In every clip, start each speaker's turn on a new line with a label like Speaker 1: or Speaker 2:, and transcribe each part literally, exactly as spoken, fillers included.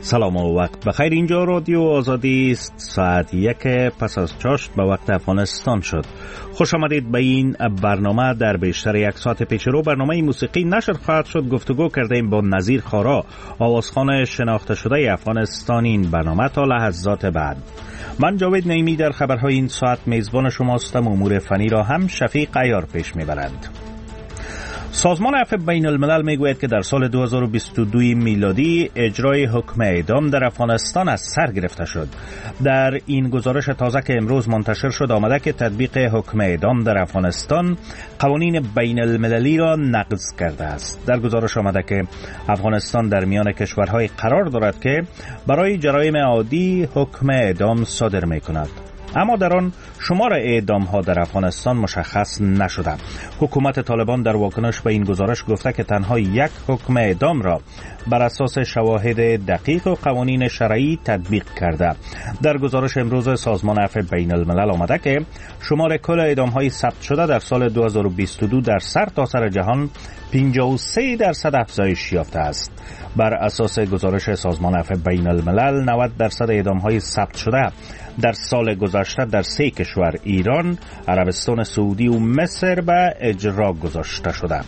Speaker 1: سلام و وقت بخیر. اینجا رادیو آزادی است. ساعت یک پس از چاشت به وقت افغانستان شد. خوش آمدید به این برنامه. در بیشتر یک ساعت پیش رو برنامه موسیقی نشر خواهد شد. گفتگو کردیم با نظیر خارا، آوازخوان شناخته شده افغانستان. این برنامه تا لحظات بعد. من جاوید نعیمی در خبرهای این ساعت میزبان شما هستم. امور فنی را هم شفیق عیار پیش میبرند. سازمان عفو بین الملل میگوید که در سال دو هزار و بیست و دو میلادی اجرای حکم اعدام در افغانستان از سر گرفته شد. در این گزارش تازه که امروز منتشر شد آمده که تطبیق حکم اعدام در افغانستان قوانین بین المللی را نقض کرده است. در گزارش آمده که افغانستان در میان کشورهای قرار دارد که برای جرایم عادی حکم اعدام صادر میکند، اما در آن شمار اعدام ها در افغانستان مشخص نشده. حکومت طالبان در واکنش به این گزارش گفته که تنها یک حکم اعدام را بر اساس شواهد دقیق و قوانین شرعی تطبیق کرده. در گزارش امروز سازمان عفو بین الملل آمده که شمار کل اعدام های ثبت شده در سال دو هزار و بیست و دو در سرتاسر جهان پنجاه و سه درصد افزایش یافته است. بر اساس گزارش سازمان عفو بین الملل نود درصد اعدام های ثبت شده در سال گذشته در سه کشور ایران، عربستان سعودی و مصر به اجرا گذاشته شده.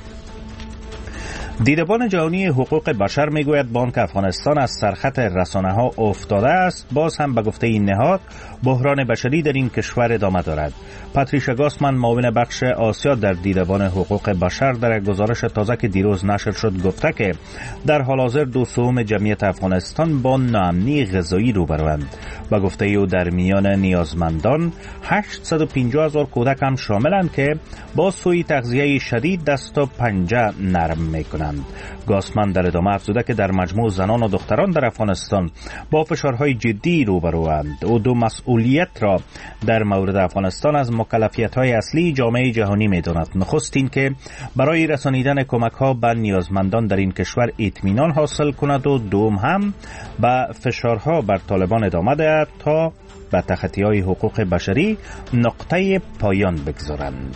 Speaker 1: دیدبان جهانی حقوق بشر میگوید بانک افغانستان از سرخط رسانه ها افتاده است. باز هم به گفته این نهاد بحران بشری در این کشور ادامه دارد. پاتریشا گاسمن، معاون بخش آسیا در دیدبان حقوق بشر، در گزارش تازه که دیروز نشر شد گفته که در حال حاضر دو سوم جمعیت افغانستان با ناامنی غذایی روبروند. به گفته او در میان نیازمندان هشتصد و پنجاه هزار کودک هم شاملند که با سوء تغذیه شدید دست و پنجه نرم میکنند. گاسمن در ادامه افزوده که در مجموع زنان و دختران در افغانستان با فشارهای جدی روبروند. او دو مسئولیت را در مورد افغانستان از مکلفیت‌های اصلی جامعه جهانی می‌داند. نخست این که برای رسانیدن کمک‌ها به نیازمندان در این کشور اطمینان حاصل کند و دوم هم به فشارها بر طالبان ادامه دهد تا به تخطی‌های حقوق بشری نقطه پایان بگذارند.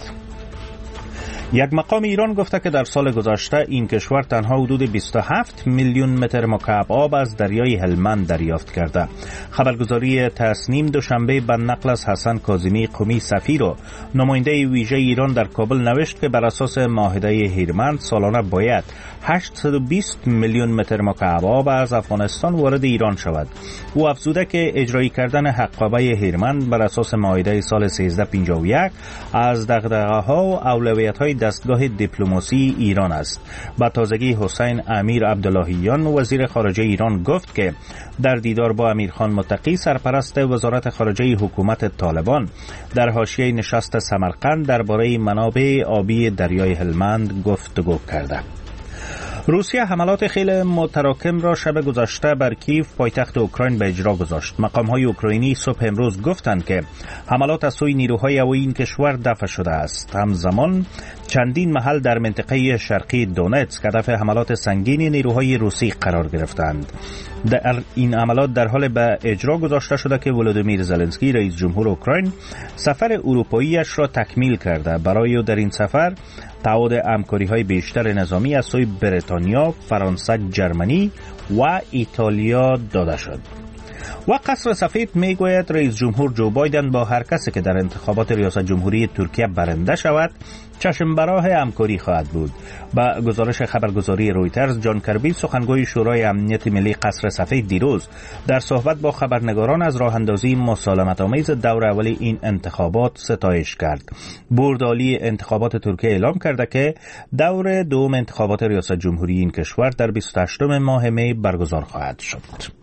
Speaker 1: یک مقام ایران گفته که در سال گذشته این کشور تنها حدود بیست و هفت میلیون متر مکعب آب از دریای هلمند دریافت کرده. خبرگزاری تصنیم دوشنبه به نقل از حسن کاظمی قمی سفیر و نماینده ویژه ایران در کابل نوشت که بر اساس معاهده هیرمند سالانه باید هشتصد و بیست میلیون متر مکعب آب از افغانستان وارد ایران شود. او افزوده که اجرایی کردن حقابه هیرمند بر اساس معاهده سال سیزده پنجاه و یک از دغدغه‌ها و اولویت‌های دستگاه دیپلماسی ایران است. با تازگی حسین امیر عبداللهیان وزیر خارجه ایران گفت که در دیدار با امیرخان متقی سرپرست وزارت خارجه حکومت طالبان در حاشیه نشست سمرقند درباره منابع آبی دریای هلمند گفتگو کرده. روسیه حملات خیلی متراکم را شب گذشته بر کیف پایتخت اوکراین به اجرا گذاشت. مقام‌های اوکراینی صبح امروز گفتند که حملات از سوی نیروهای هوایی این کشور دفع شده است. همزمان چندین محل در منطقه شرقی دونتسک هدف حملات سنگین نیروهای روسی قرار گرفتند. در این حملات در حال به اجرا گذاشته شده که ولودیمیر زلنسکی رئیس جمهور اوکراین سفر اروپاییش را تکمیل کرده. برای او در این سفر تعهد همکاری‌های بیشتر نظامی از سوی بریتانیا، فرانسه، جرمنی و ایتالیا داده شد. و قصر سفید میگوید رئیس جمهور جو بایدن با هر کسی که در انتخابات ریاست جمهوری ترکیه برنده شود چشم براه همکاری خواهد بود. با گزارش خبرگزاری رویترز، جان کربی سخنگوی شورای امنیت ملی قصر سفید دیروز در صحبت با خبرنگاران از راه اندازی مسالمت‌آمیز دور اول این انتخابات ستایش کرد. بورد عالی انتخابات ترکیه اعلام کرده که دور دوم انتخابات ریاست جمهوری این کشور در بیست و هشتم ماه می برگزار خواهد شد.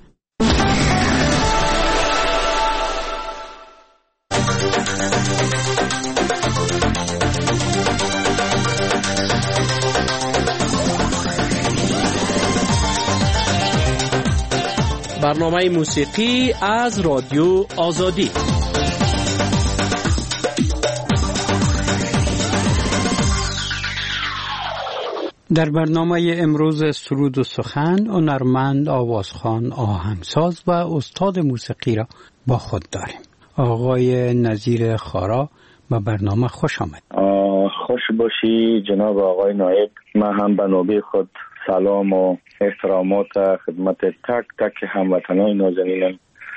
Speaker 2: برنامه موسیقی از رادیو آزادی.
Speaker 3: در برنامه امروز سرود و سخن هنرمند، آوازخوان، آهنگساز و استاد موسیقی را با خود داریم. آقای نظیر خارا به برنامه خوش آمد.
Speaker 4: خوش باشی جناب آقای نایب. من هم به نوبه خود سلام و احترامات خدمت تک تک هموطنان نازنینم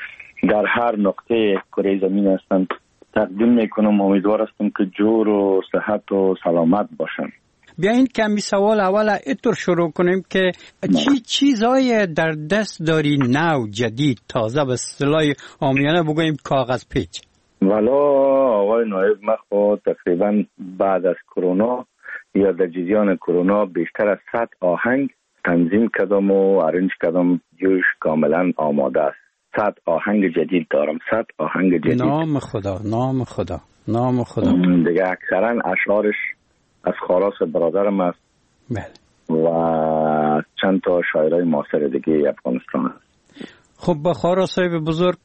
Speaker 4: در هر نقطه کره زمین هستند تقدیم میکنم. امیدوار هستم که جور و صحت و سلامت باشن.
Speaker 3: بیاین کمی سوال اول اینطور شروع کنیم که چی چیزای در دست داری نو جدید تازه به اصطلاح عامیانه بگوییم کاغذ پیچ؟
Speaker 4: والا آقای نایب، من خود تقریبا بعد از کرونا یا در جریان کرونا بیشتر از صد آهنگ تنظیم کردم و ارنج کردم، جوش کاملا آماده است. صد آهنگ جدید دارم، صد آهنگ جدید.
Speaker 3: نام خدا، نام خدا، نام خدا.
Speaker 4: دیگه اکثرا اشعارش از خاراس برادرم است.
Speaker 3: بله.
Speaker 4: و چند تا شاعرای معاصر دیگه افغانستان است.
Speaker 3: خب به خارا صاحب بزرگ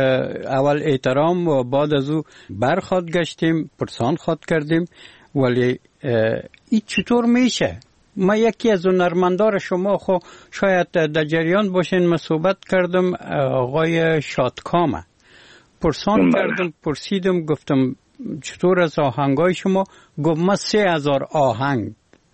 Speaker 3: اول احترام و بعد از او برخواد گشتیم، پرسان خواد کردیم، ولی این چطور میشه؟ ما یکی از هنرمندان شما خو شاید در جریان باشین، من صحبت کردم آقای شادکامه، پرسان کردم، پرسیدم، گفتم چطور از آهنگای شما؟ گفت من سه هزار آهنگ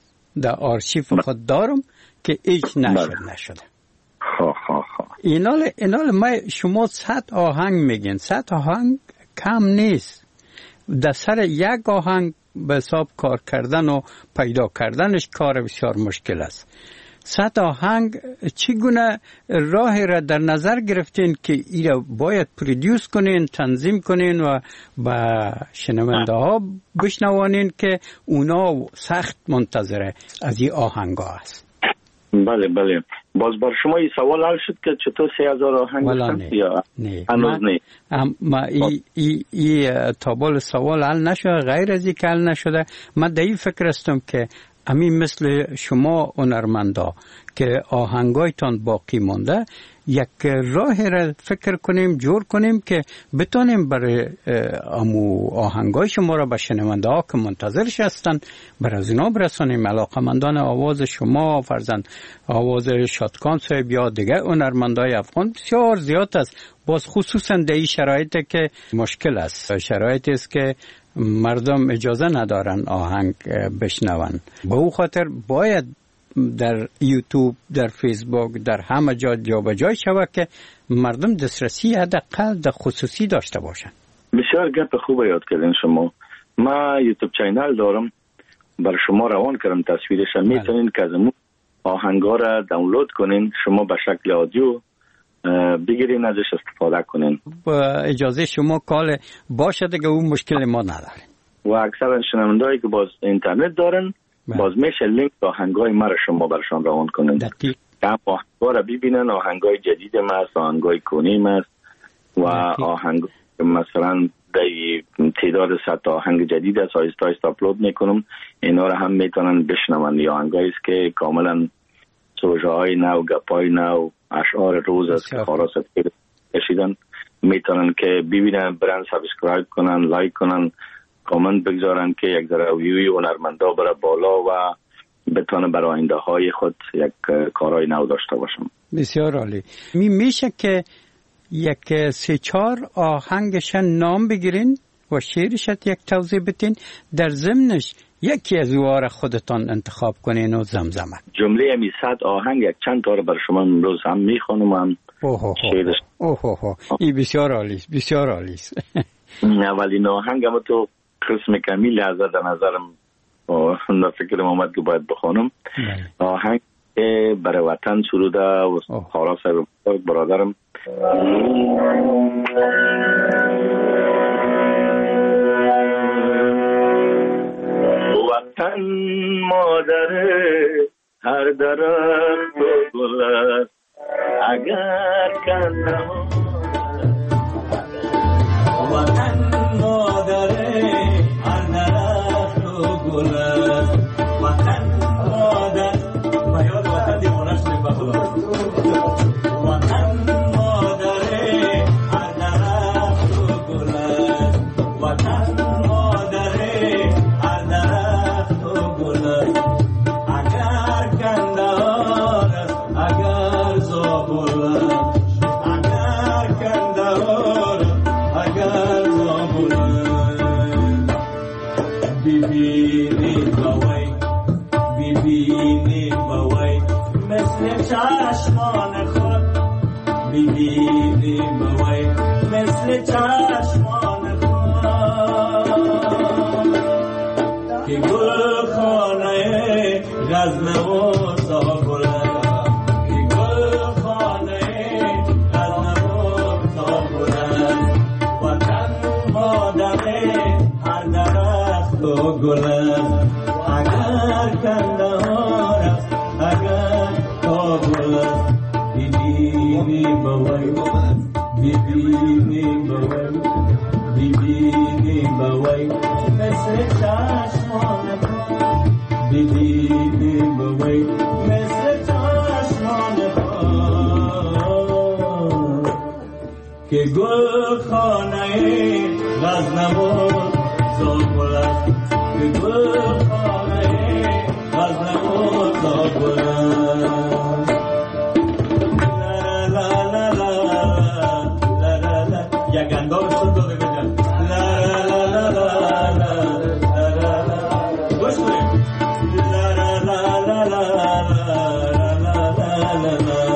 Speaker 3: در آرشیف خود دارم که هیچ نشد نشده.
Speaker 4: خواه خواه خواه
Speaker 3: اینال اینال ما شما صد آهنگ میگین، صد آهنگ کم نیست. در سر یک آهنگ به حساب کار کردن و پیدا کردنش کار بسیار مشکل است. صد آهنگ چگونه راهی را در نظر گرفتین که ایرا باید پرودیوس کنین، تنظیم کنین و با شنونده ها بشنوانین که اونا سخت منتظره از این آهنگ ها است؟
Speaker 4: بله بله. باز بر شما این سوال حل شد که چطور سه هزار آهنگ هستند یا هنوز نه؟
Speaker 3: ما ای, ای, ای تابال سوال حل نشده، غیر از این که حل نشده. من در این فکر هستم که همین مثل شما هنرمندا که آهنگایتان باقی مانده، یک راه را فکر کنیم، جور کنیم که بتونیم برای امو آهنگای شما را به شنونده ها که منتظرش هستن برای از اینا برسانیم. علاقمندان آواز شما، فرزند آواز شادکان صاحب یا دیگه هنرمندای افغان بسیار زیاد است. باز خصوصا در این شرایط که مشکل است، شرایطی است که مردم اجازه ندارن آهنگ بشنون. به او خاطر باید در یوتیوب، در فیسبوک، در همه جا جا به جای شود که مردم دسترسی حداقل در خصوصی داشته باشن.
Speaker 4: بسیار گپ خوب یاد کردین شما. ما یوتیوب چینل دارم، بر شما روان کردم تصویرش. میتونین که از اون آهنگا را دانلود کنین، شما به شکل آدیو بگیرین ازش استفاده کنین.
Speaker 3: با اجازه شما کال باشه دیگه، اون مشکل ما نداره.
Speaker 4: و اکثر شنوندهایی که باز اینترنت دارن باز میشه لینک آهنگای ما را شما برشان روان کنین.
Speaker 3: دقیق.
Speaker 4: هم آهنگا را ببینن، آهنگای جدید ما است، آهنگای کنیم است و آهنگ مثلا در تعداد صد آهنگ جدید است، آیستا آیستا اپلود میکنم. اینا را هم میتونن بشنون. یا آهنگایی است که کاملا سوژه های نو، گپای نو، اشعار روز است که خلاص کشیدن، میتونن که ببینن، برن سابسکرایب کنن، لایک کنن، کامنت بگذارن که یک ذره ویوی هنرمندا بره بالا و بتونه برای آینده های خود یک کارهای نو داشته باشم.
Speaker 3: بسیار عالی. می میشه که یک سه چهار آهنگش نام بگیرین و شعرش یک توضیح بدین، در ضمنش یکی از اوها را خودتان انتخاب کنین و زمزمه. جمله
Speaker 4: می صد آهنگ یک چند تا بر شما امروز هم میخوانم، هم شعرش.
Speaker 3: اوه اوه این بسیار عالی است، بسیار عالی است.
Speaker 4: اولین آهنگ هم تو قسم کمیل از در نظرم و فکرم آمد که باید بخوانم. آهنگ برای وطن سروده و خارا صاحب برادرم. وطن مادره هر درخت و گل است، اگر کنم وطن مادره هر درخت و گل است، وطن مادر و یاد وطن دیوانش می بخدا وطن مادره هر درخت و گل است، وطن مادره هر درخت و گل است، اگر کندهار است، اگر زابل است، اگر کندهار اگر زابل است، ببینی بوی ببینی بوی
Speaker 5: غزنویز آبل که گل خانه غزنویز آبل وطن مادر هر درخت و گل اگر کندهار است اگر کابل است ببینی بوی ببینی بوی ببینی بوی مثل چشمان خود ببینی بوی مثل چشمان خود که گل خانه غزنویز آبل است که گل خانه غزنویز آبل است لا لا لا لا لا لا یک اندام شد داده بگم لا لا لا لا لا لا لا گوش کنیم لا لا لا لا لا لا لا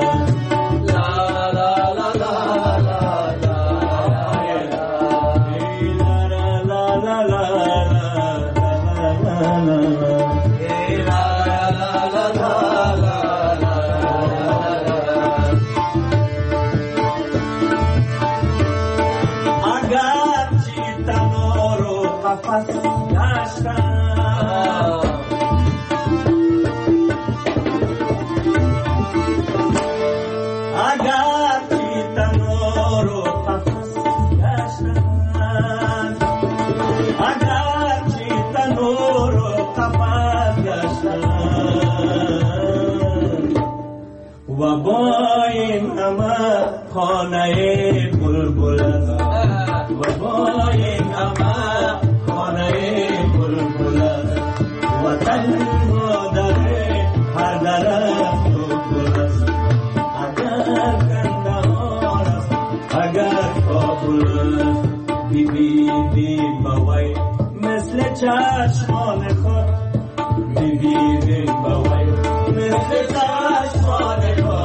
Speaker 5: و با این همه خانه بلبل است و با این همه خانه بلبل است وطن مادر هر درخت و گل است اگر کندهار است اگر کابل است ببینی بوی مثل چشمان خود ببینی بوی مثل چشمان خود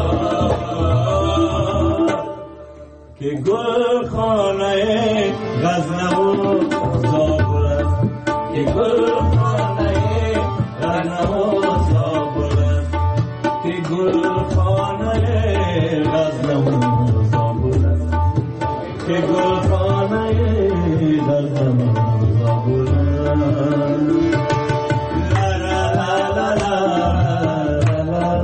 Speaker 5: که گل خانه غزنویز آبل است که گل خانه غزنویز آبل است که گل خانه غزنویز آبل است که گل خانه غزنویز آبل است لا لا لا لا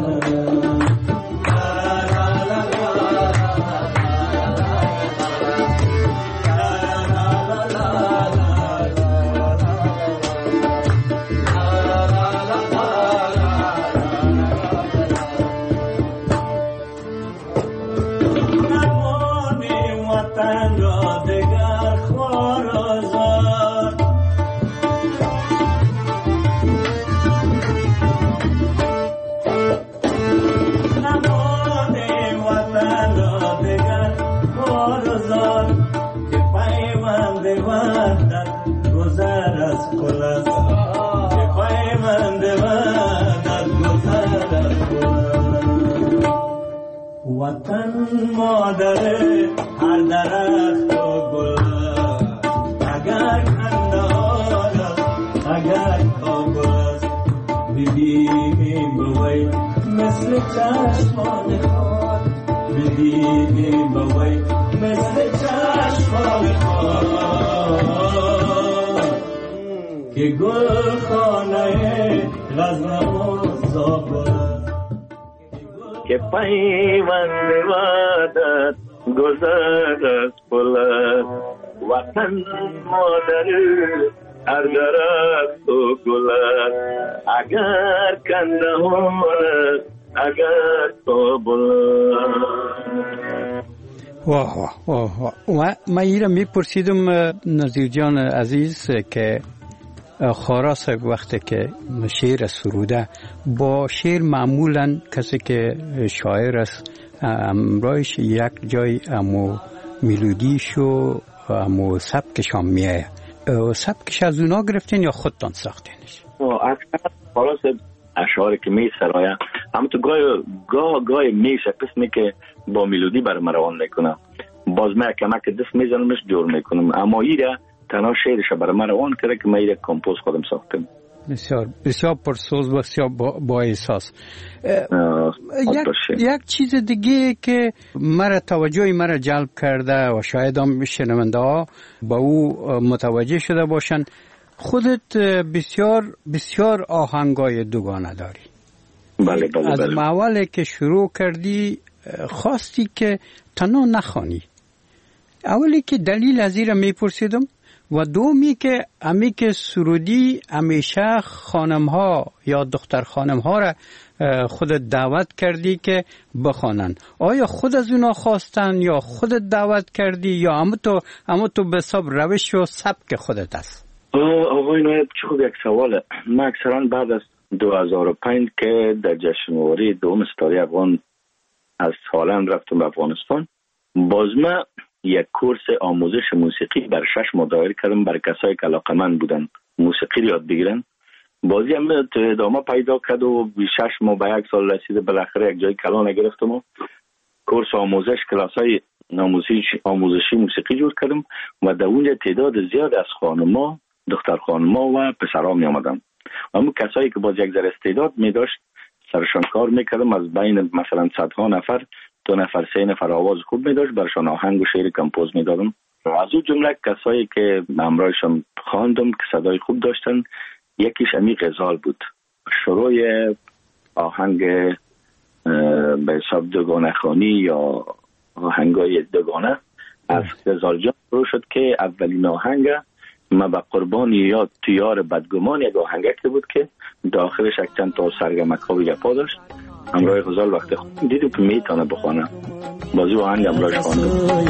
Speaker 5: وطن مادر هر درخت و گل اگر کندهار است اگر کابل است ببینی بوی مثل چشمان خود ببینی بوی مثل چشمان خود که گل خانه غزنویز آبل که پیوند وعدت گذر از پل وطن مادر هر درخت و گل اگر کندهار اگر کابل.
Speaker 3: واه واه واه واه و من ایرا میپرسیدم نظیر جان عزیز که خاراس وقتی که شعر سروده با شعر معمولا کسی که شاعر است امرایش یک جای امو میلودیش و امو سبکش هم میایه سبکش از اونا گرفتین یا خودتان ساختینش؟
Speaker 4: اکثر خلاص اشعاری که می سرایا هم تو گاه گاه گاه میشه قسمی که با میلودی بر مروان میکنم باز من کمک دست میزنمش جور میکنم اما ایره تنها شعرش بر مروان کرده که من ایره کمپوز خودم ساختم.
Speaker 3: بسیار بسیار پرسوز و بسیار با, با احساس. یک, یک چیز دیگه که مرا توجه مرا جلب کرده و شاید هم شنونده ها با او متوجه شده باشن، خودت بسیار بسیار آهنگای دوگانه داری.
Speaker 4: بله بله
Speaker 3: از
Speaker 4: بله.
Speaker 3: اولی که شروع کردی خواستی که تنها نخوانی. اولی که دلیل از این را میپرسیدم و دومی که امی که سرودی همیشه خانم ها یا دختر خانم ها را خودت دعوت کردی که بخوانن. آیا خود از اونا خواستن یا خودت دعوت کردی یا اما تو اما تو به حساب روش و سبک خودت است؟
Speaker 4: آقای نایب چه خوب یک سواله. من اکثرا بعد از دو هزار و پنج که در جشنواره دوم ستاره افغان از هالند رفتم به افغانستان، باز من یک کورس آموزش موسیقی بر شش ماه دایر کردم برای کسایی که علاقه‌مند بودن موسیقی رو یاد بگیرن. بازی هم ادامه پیدا کرد و شش ماه به یک سال رسیده. بالاخره یک جای کلان گرفتم و کورس آموزش کلاسای آموزشی آموزشی موسیقی جور کردم و در اونجا تعداد زیاد از خانم‌ها، دختر خانم‌ها و پسرها می آمدن. اما کسایی که باز یک ذره استعداد می داشت سرشان کار میکردم. از بین مثلا صدها نفر دو نفر سه نفر آواز خوب می داشت، برشان آهنگ و شعر کمپوز می دادم. از اون جمله کسایی که همراهشان خواندم که صدای خوب داشتن، یکیش امی غزال بود. شروع آهنگ به حساب دوگانه خوانی یا آهنگای دوگانه از غزال جان شروع شد که اولین آهنگ ما به قربانی یا تیار بدگمان یک آهنگه که بود که داخلش یک چند تا سرگمک ها و گپا داشت. همراه غزال وقتی دیدم که میتونه بخونه، بازی آهنگ همراهش خواندم.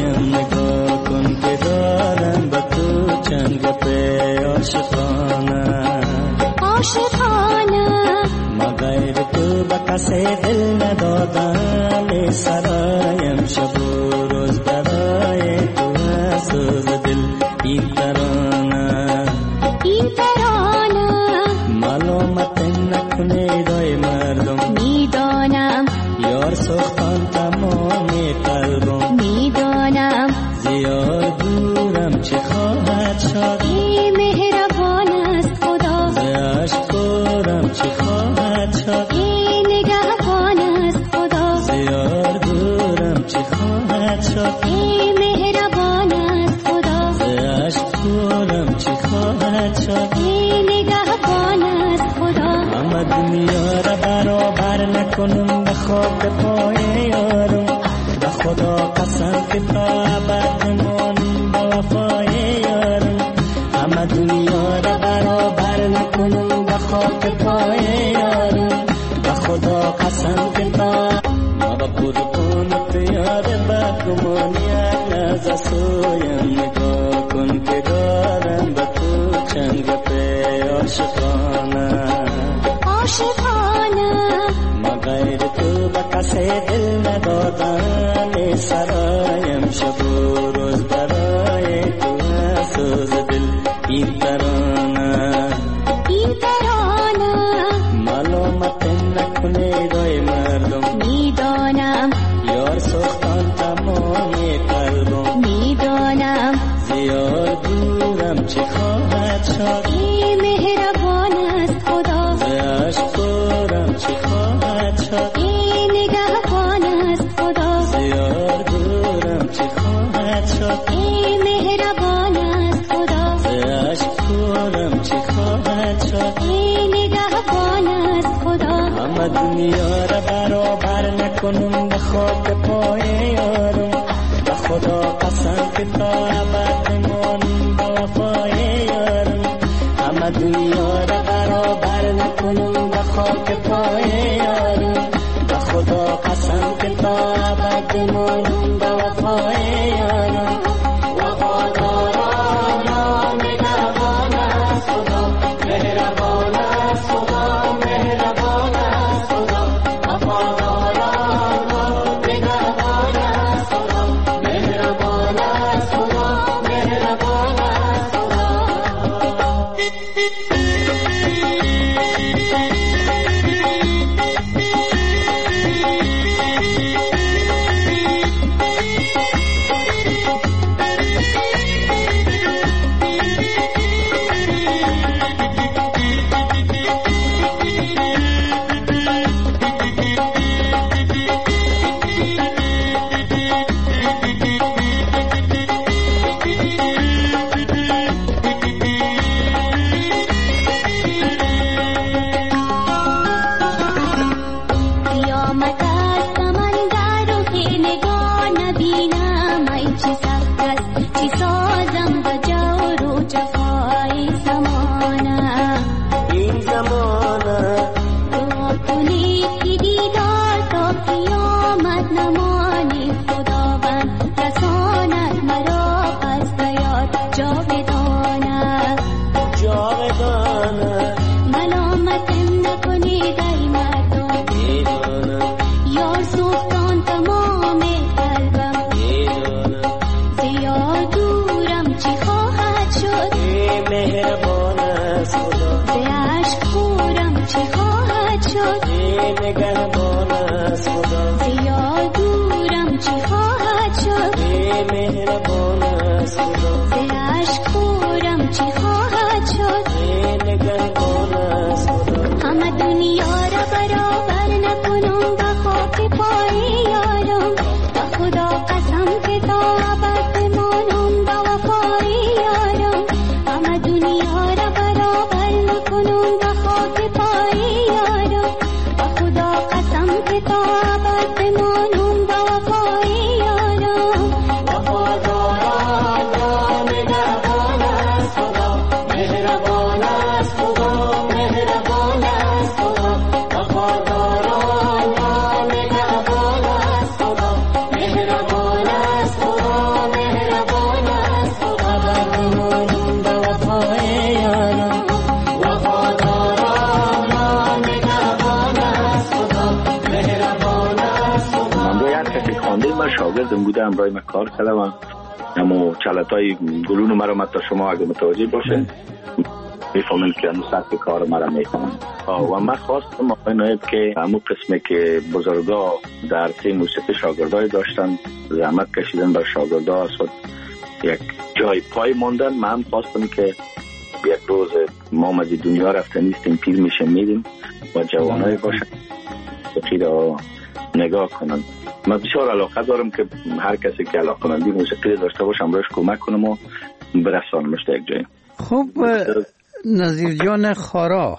Speaker 5: مغیر تو بکسه دل ندادم، سرایم شب و روز برای تو سوز دل. این ترانه این ترانه معلومت نکنه دای مردم، میدانم یار سختان تمام قلبم، میدانم زیاد دورم چه خواهد شد. ای مهربان است خدا، زیاش دورم چه خواهد شد. ای نگهبان است خدا، زیاد دورم چه خواهد شد. ای مهربان است خدا، زیاش دورم چه خواهد شد. ای نگهبان است خدا. همه دنیا را برابر نکنم به خاک پای یارم، به خدا قسم که تا ابد نمانم به وفای یارم. همه دنیا را برابر نکنم به خاک پای یارم، به خدا قسم که تا ما به قربان پیار بدگمانی از سویم نگاه کن که دارم به تو چند گپه عاشقانه عاشقانه. ما غیر تو به کسی دل ندادم، سرایم شب و روز برای تو سوز دل. این ترانه این ترانه معلومت نکنه دای مردم، میدانم یار سختان تمام قلبم، میدانم زیاد دورم چه خواهد شد. ای مهربان است خدا، زیاش دورم چه خواهد شد. ای نگهبان است خدا، زیاد دورم چه خواهد شد. ای مهربان است خدا، زیاش دورم چه خواهد شد. ای نگهبان است خدا. همه دنیا را برابر نکنم به خاک پای یارم، به خدا قسم که تا ابد نمانم به وفای یارم. همه دنیا را برابر نکنم به خاک پای یارم، به خدا قسم که تا ابد نمانم به وفای یارم. وفاداران یا نگهبان است خدا، مهربان است خدا، مهربان است خدا. وفاداران نگهبان است خدا، مهربان است خدا، مهربان است خدا. مهربان است خدا
Speaker 6: به عشق خورم چه خواهد شد
Speaker 5: نگهبان است خدا
Speaker 6: زیاد دورم چه خواهد شد
Speaker 5: مهربان است خدا
Speaker 6: به عشق خورم چه خواهد شد
Speaker 5: نگهبان است خدا
Speaker 6: همه دنیا را برابر نکنم به خاک پای یارم به خدا قسم که تا ابد بمانم به وفای یارم همه دنیا را برابر نکنم به خاک پای یارم به خدا قسم که تا ابد بمانم به وفای یارم
Speaker 5: وفاداران نگهبان است خدا مهربان است خدا مهربان است خدا وفاداران نگهبان است خدا مهربان است خدا مهربان است خدا بمانم به وفای یارم وفاداران نگهبان است خدا مهربان است خدا
Speaker 4: من باید کسی خانده من شاگردم بوده امرای من کار کردم و اما چلتای گلون مرا مت شما اگه متوجه باشه میفهمین که اون سطح کار مرا میکنم و من خواستم آقای نایب که همون قسمه که بزرگا در تی موسیقی شاگردای داشتن زحمت کشیدن بر شاگردا شد یک جای پای موندن من هم خواستم که یک روز ما مزی دنیا رفته نیستیم پیر میشه میدیم و جوانای باشن موسیقی را نگاه کنن من بسیار علاقه دارم که هر کسی که علاقه مندی موسیقی داشته باشم روش کمک کنم و برسانمش در یک جای.
Speaker 3: خب نظیر جان خارا،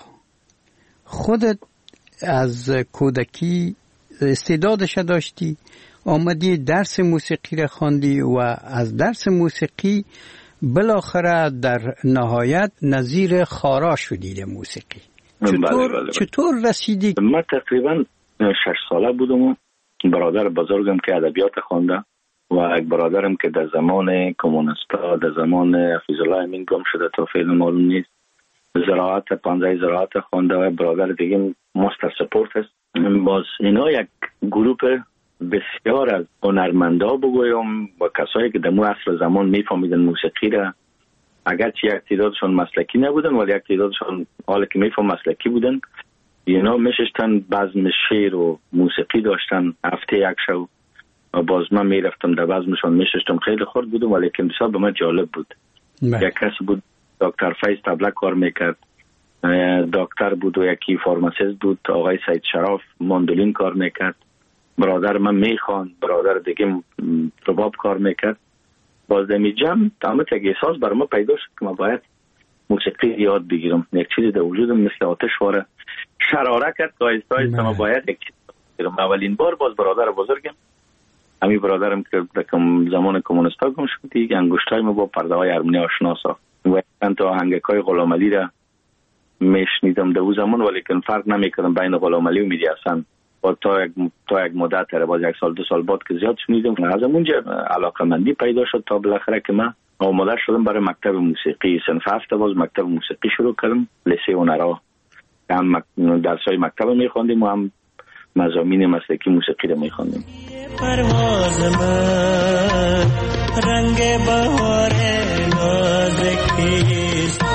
Speaker 3: خودت از کودکی استعدادش داشتی، آمدی درس موسیقی را خواندی و از درس موسیقی بالاخره در نهایت نظیر خارا شدی در موسیقی. چطور,
Speaker 4: بله بله بله.
Speaker 3: چطور رسیدی؟
Speaker 4: من تقریبا شش ساله بودم و برادر بزرگم که ادبیات خوانده و یک برادرم که در زمان کمونیستا در زمان حفیظ الله امین گم شده تا فعلا معلوم نیست زراعت پانزده زراعت خوانده و برادر دیگه ماستر سپورت است. باز اینا یک گروپ بسیار از هنرمندا بگویم و کسایی که در مو اصل زمان میفهمیدن موسیقی را، اگرچه یک تعدادشون مسلکی نبودن ولی یک تعدادشون حالا که میفهم مسلکی بودن، اینا میشستن بزم شعر و موسیقی داشتن هفته یک شو و باز من میرفتم در بزمشون میشستم. خیلی خورد بودم ولی که بسیار به من جالب بود. یک کسی بود دکتر فیض تبلک کار میکرد، دکتر بود و یکی فارماسیست بود آقای سید شراف ماندولین کار میکرد، برادر من میخوان، برادر دیگه رباب کار میکرد. باز دمی جمع تمام یک احساس بر ما پیدا شد که ما باید موسیقی یاد بگیرم. یک چیزی در وجودم مثل آتش واره شراره کرد که آیسته آیسته ما باید یک چیز بگیرم. اولین بار باز برادر بزرگم، همین برادرم که در زمان کمونیستا گم شد، دیگه انگشتای ما با پرده های ارمنی آشنا ساخت و چند تا آهنگک های غلام علی را میشنیدم در اون زمان، ولی که فرق نمیکردم بین غلام علی و مهدی حسن. با تا یک تا یک مدت تر باز یک سال دو سال بعد که زیاد شنیدم از اونجا علاقه‌مندی پیدا شد تا بالاخره که من آماده شدم برای مکتب موسیقی. صنف هفت باز مکتب موسیقی شروع کردم، لیسه هنرا. هم درسای مکتب میخواندیم و هم مضامین مسلکی موسیقی رو میخواندیم.
Speaker 5: پرواز من رنگ بهار نازکیست،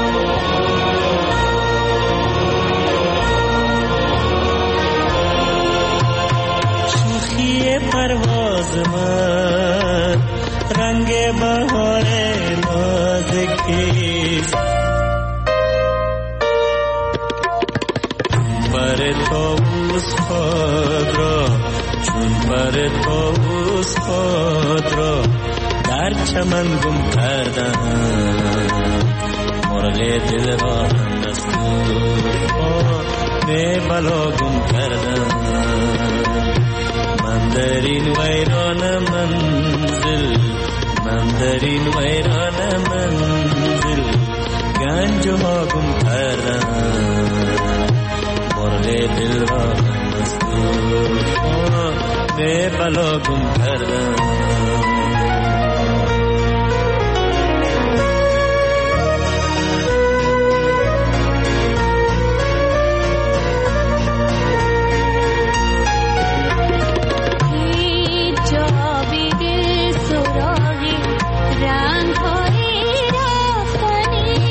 Speaker 5: شوخی پرواز من رنگ بهار نازکیست، بر طاووس خود را چون بر طاووس خود را در چمن گم کردم، مرغ دل را دستور به بلا گم کردم. من در این ویران منزل، من در این ویران منزل گنجها گم کردم، مرغ دل را دستور به بلا گم کردم.
Speaker 6: رنگ های رفتنی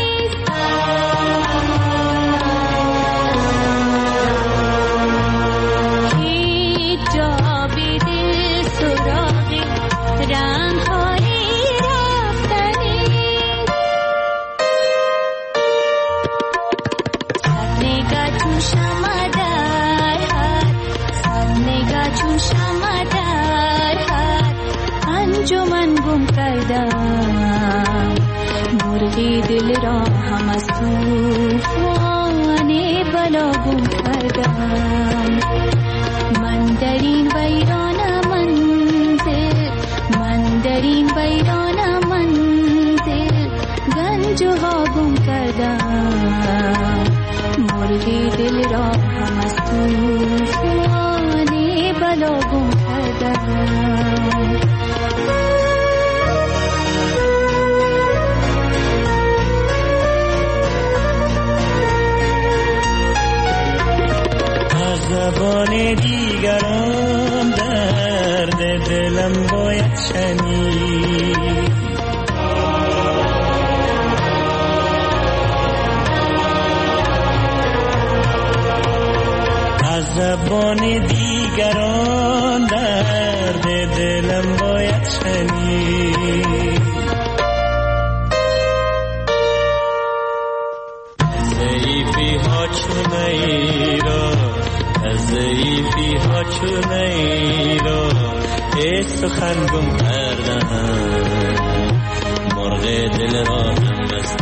Speaker 6: شمع در هر صد نگاه چون شمع در هر انجمن گم کردم مرغی دل را هم از طوفان بلا گم کردم من در این ویران منزل من در این ویران منزل گنج ها گم کردم مرغی دل را هم از طوفان بلا گم کردم
Speaker 5: زبان دیگران درد دلم باید شنید از زبان دیگران درد دلم باید شنید ضعیفی ها چونه ای را ضعیفی ها چونه ای را ای سخن گم کردم مرغ دل را هم از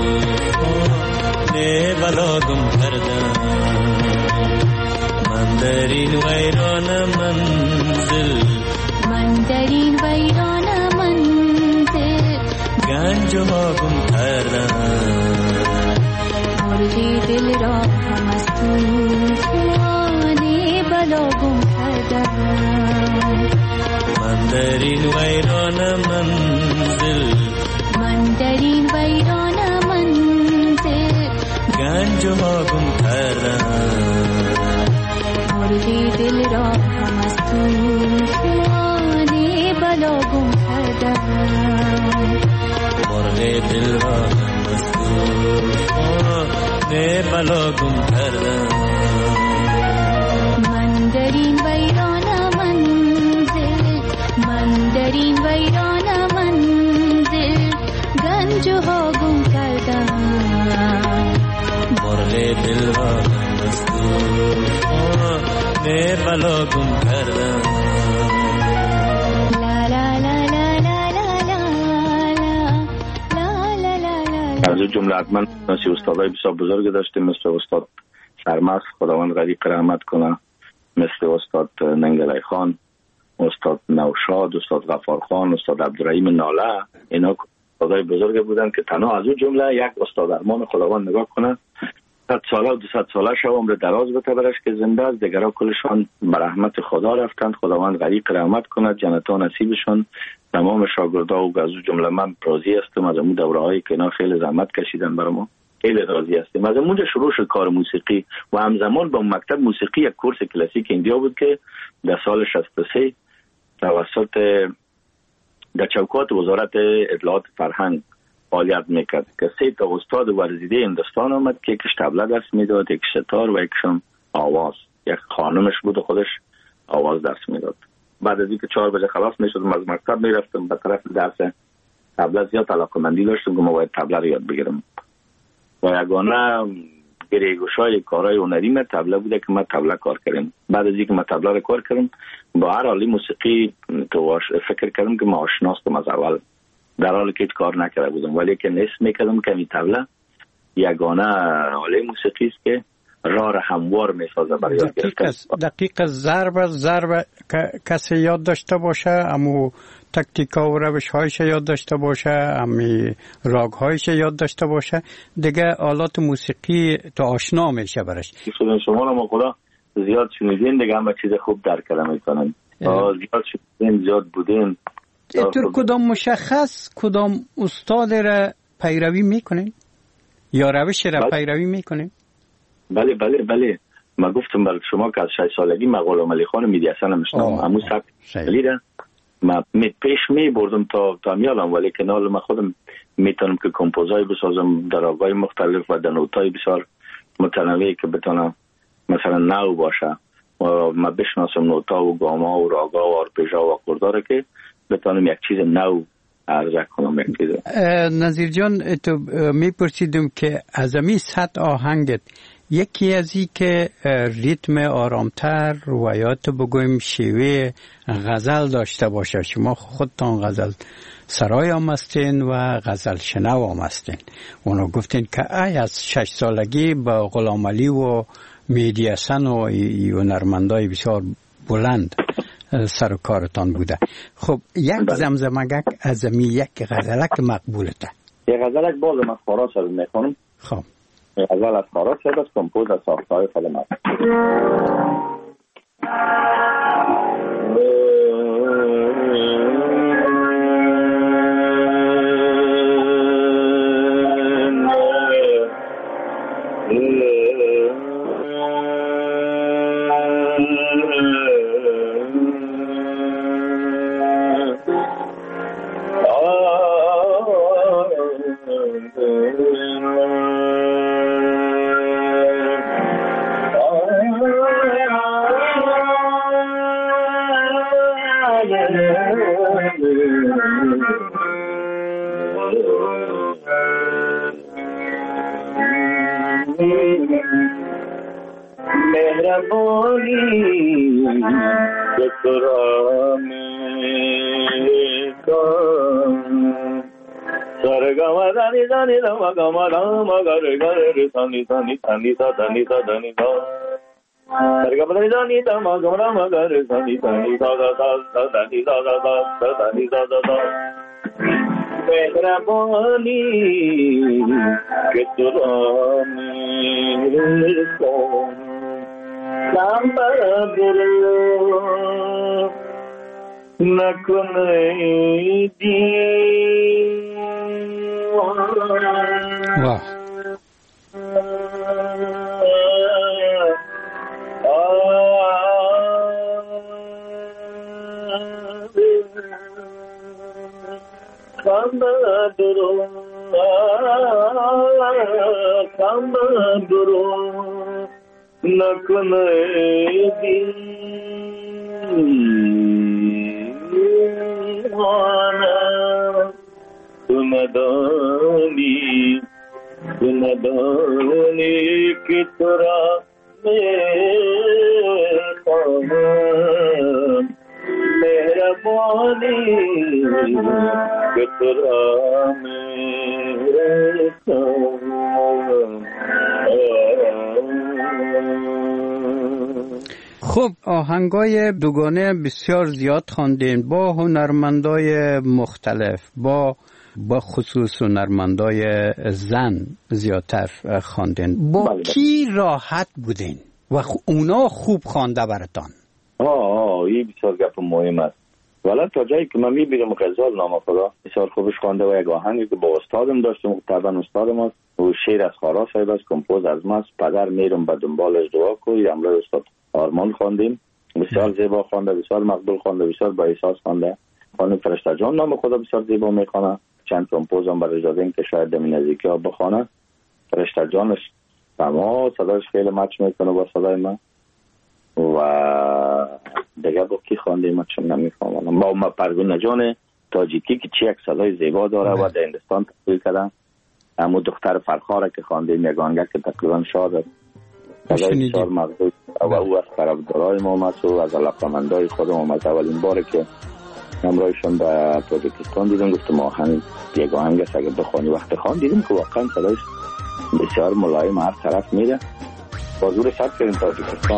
Speaker 5: طوفان بلا گم کردم من در این ویران منزل
Speaker 6: من در این ویران منزل
Speaker 5: گنج ها گم کردم
Speaker 6: مرغی دل را هم از طوفان بلا گم کردم
Speaker 5: من در این ویران منزل
Speaker 6: من در این ویران منزل
Speaker 5: گنج ها گم کردم
Speaker 6: مرغی دل را هم از طوفان بلا گم کردم
Speaker 5: مرغ دل را هم از طوفان بلا گم کردم
Speaker 6: من در این ویران منزل من در این ویران منزل گنج ها گم کردم
Speaker 5: مرغ دل را هم از طوفان بلا گم کردم
Speaker 6: لا لا لا لا لا لا لا لا لا لا
Speaker 4: از این جمله حتما نسی استادای بسیار بزرگ داشتیم مثل استاد سرمست خداوند غریق رحمت کنه، مثل استاد ننگلای خان، استاد نوشاد، استاد غفار خان، استاد عبدالرحیم ناله. اینا استادای بزرگ بودن که تنها از اون جمله یک استاد ارمان خداوند نگاه کنه صد ساله و دوصد ساله شو عمر دراز بته برش که زنده است، دیگرها کلشان به رحمت خدا رفتند. خداوند غریق رحمت کنه، جنتا نصیبشون. تمام شاگردا و از اون جمله من راضی هستم از اون دوره‌هایی که اینا خیلی زحمت کشیدن برای ما، خیلی راضی هستیم. از اونجا شروع شد کار موسیقی و همزمان با مکتب موسیقی یک کورس کلاسیک ایندیا بود که در سال شصت و سه توسط در چوکات وزارت اطلاعات فرهنگ فعالیت میکرد که سه تا استاد ورزیده هندوستان آمد که یکیش طبله درس میداد، یک ستار و یکشون آواز. یک خانمش بود و خودش آواز درس میداد. بعد از اینکه چهار بجه خلاص میشدم از مکتب میرفتم به طرف درس طبله. زیاد علاقه‌مندی داشتم که ما باید طبله رو یاد بگیرم و یگانه گریگوشای کارهای هنری من طبله بوده که من طبله کار کردم. بعد از اینکه من طبله رو کار کردم با هر حالی موسیقی تو فکر کردم که ما آشناستم از اول، در حالی که هیچ کار نکرده بودم، ولی که نصف میکردم که این طبله یگانه حاله موسیقی است که راه را هموار میسازه برای یاد گرفتن.
Speaker 3: دقیق ضرب ضرب کسی یاد داشته باشه، امو تکتیکا و روش هایش یاد داشته باشه، امی راگ هایش یاد داشته باشه، دیگه آلات موسیقی تو آشنا میشه برش.
Speaker 4: شما رو ما خدا زیاد شنیدین دیگه، همه چیز خوب درک میکنن. زیاد شنیدین، زیاد بودین.
Speaker 3: اینطور کدام مشخص کدام استاد را پیروی میکنین یا روش را پیروی میکنین؟
Speaker 4: بله بله بله ما گفتم برای شما که از شش سالگی من غلام علی خان میدی حسن هم میشنم، همون سبک لیده ما می پیش می بردم تا تا میالم، ولی که نال من خودم میتونم که کمپوزای بسازم در آوای مختلف و در نوتای بسیار متنوعی که بتونم مثلا نو باشه و ما بشناسم نوتا و گاما و راگا و آرپیژا و آکورداره که بتونم یک چیز نو عرضه کنم. یک چیز
Speaker 3: نظیر جان تو میپرسیدم که از امی صد آهنگت یکی از این که ریتم آرامتر و یا تو بگویم شیوه غزل داشته باشه. شما خودتان غزل سرای هم هستین و غزل شنو هم هستین. اونا گفتین که ای از شش سالگی با غلام علی و مهدی حسن و هنرمندای بسیار بلند سر و کارتان بوده. خب یک زمزمگک از می یک غزلک مقبولته.
Speaker 4: یک غزلک باز من خارا شد میکنم.
Speaker 3: خب
Speaker 4: غزل از خارا شد از کمپوز از ساختهای خلمت. Tani tani tani ta tani ta tani ta. Sarga tani tani ta ma ga ma ma ga re tani tani ta ta ta ta tani ta ta ta ta tani ta ta ta. Mera bani ke turani ko samba guru na kunai di.
Speaker 3: Wow. Kamaduro, Kamaduro, Nakunai Diwana, Tumadani, Tumadani Kitura Mekana. Mera bani kitra mere خب آهنگای دوگانه بسیار زیاد خواندین با هنرمندای مختلف، با با خصوص هنرمندای زن زیادتر خواندین. با کی راحت بودین و اونا خوب خوانده براتان؟
Speaker 4: آه آه این بسیار گپ مهم است. ولی تا جایی که من میبینم غزال نام خدا بسیار خوبش خوانده و یک آهنگی که با استادم داشتم، طبعا استادم است و شعر از خارا صاحب است، کمپوز از ماست. پدر میرم به دنبالش دعا کنی، امروز استاد آرمان خواندیم، بسیار زیبا خوانده، بسیار مقبول خوانده، بسیار با احساس خوانده. خانم فرشته جان نام خدا بسیار زیبا میخوانه. چند کمپوز هم برای اجازه این که شاید در نزدیکی ها بخوانه. فرشته جانش تمام صداش خیلی مچ میکنه با صدای من. و دیگه با کی خواندیم من چون نمیفهمم. با ما پروین جان تاجیکی که چه یک صدای زیبا داره و در هندوستان تحصیل کرده. اما دختر فرخاره که خواندیم یک آهنگ که تقریبا شاد صدای بسیار مقبول و او از طرفدارای ما است و از علاقه‌مندای خودم از اولین باره که همراهشون به تاجیکستان دیدم گفتم آهنگ یک آهنگ است اگه بخوانی. وقت خوان دیدم که واقعا صدایش بسیار ملایم هر طرف میره. بازور ثبت کردیم تاجیکستان.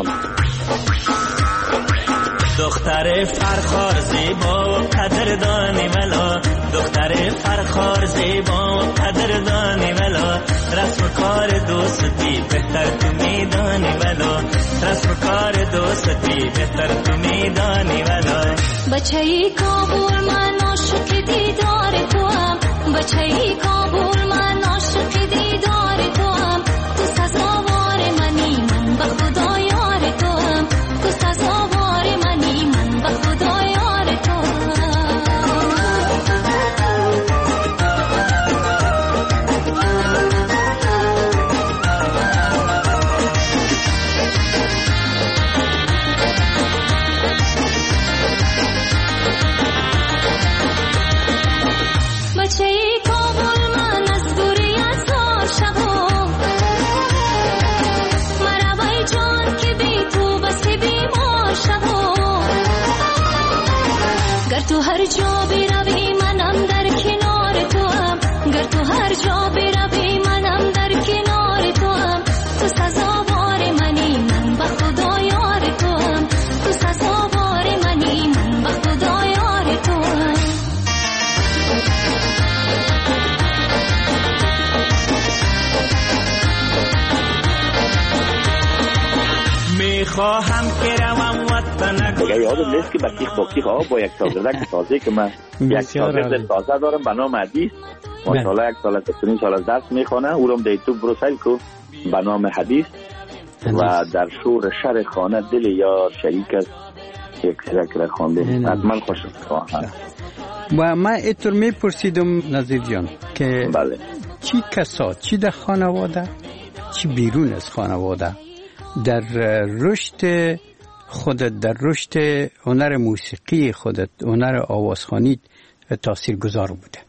Speaker 5: دختر فرخار زیبا قدردانی ولا، دختر فرخار زیبا قدردانی ولا، رسم کار دوستی بهتر تو میدانی ولا، رسم کار دوستی بهتر تو میدانی ولا.
Speaker 6: بچه‌ای کابل من عاشق دیدار تو هم، بچه‌ای کابل من عاشق دیدار تو هم، تو سزاوار منی من به خدا یار تو هم، تو سزاوار منی من به خدا یار تو هم. بچه‌ای کابل من از دوری از دار
Speaker 5: خواهم که روم وطن
Speaker 4: دیگه یادم نیست که بکیخ باکیخ آب با یک شاگردک تازه که من یک شاگرد تازه دارم به نام حدیث ماشاءالله یک سال از سنین سال از درس میخونه او رو در یوتیوب برو سرچ کو به نام حدیث و در شور شر خانه دل یار شریک است یک سرک خوانده حتما خوشم خواهم.
Speaker 3: و من اینطور میپرسیدم نظیر جان که
Speaker 4: بله
Speaker 3: چی کسا چی در خانواده چی بیرون از خانواده در رشد خودت در رشد هنر موسیقی خودت هنر آوازخوانی تاثیرگذار بوده؟